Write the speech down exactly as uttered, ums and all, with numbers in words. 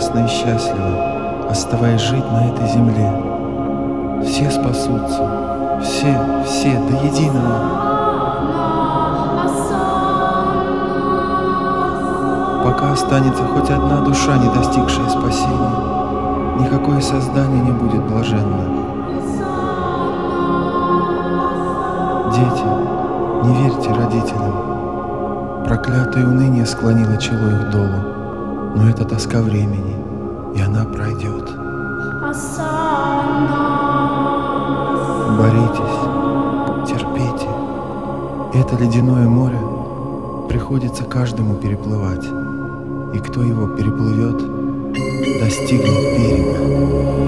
радостно и счастливо, оставаясь жить на этой земле. Все спасутся, все, все, до единого. Пока останется хоть одна душа, не достигшая спасения, никакое создание не будет блаженно. Дети, не верьте родителям. Проклятое уныние склонило чело их долу, но это тоска времени, и она пройдет. Боритесь, терпите. Это ледяное море приходится каждому переплывать, и кто его переплывет, достигнет берега.